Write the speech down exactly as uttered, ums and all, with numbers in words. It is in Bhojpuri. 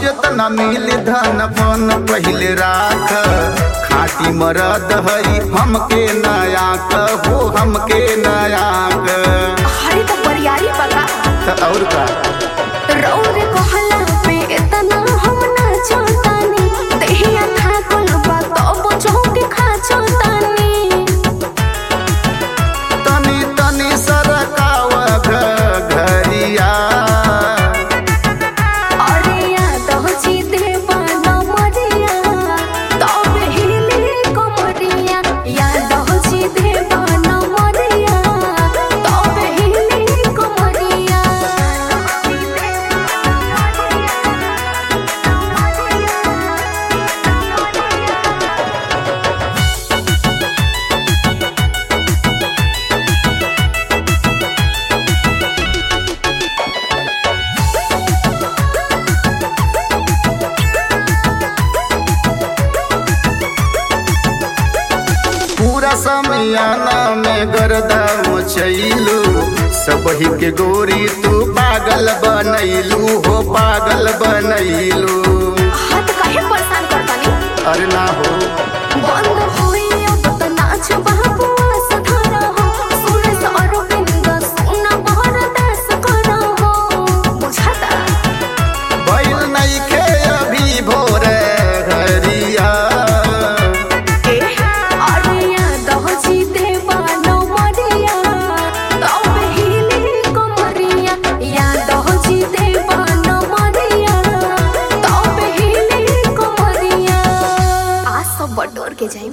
जितना मिली धन पन पहले राख खाटी मरद हई हमके नया हो हमके नया अरे तो बरियारी बता तो और का रौरे कहला पे इतना हम ना चाहतानी देहिया था कुल बात अब चौके खा चाहतानी तनी तनी सरकाव घरिया अरे याद हो जीते बाना मरिया तब हिले कमरिया याद हो जीते बाना मरिया तब हिले कमरिया पूरा समियाना में गर्दा मचैलू सबही के गोरी तू पागल बनैलू हो पागल बनैलू हाथ काहे परेशान करतानी अरे ना हो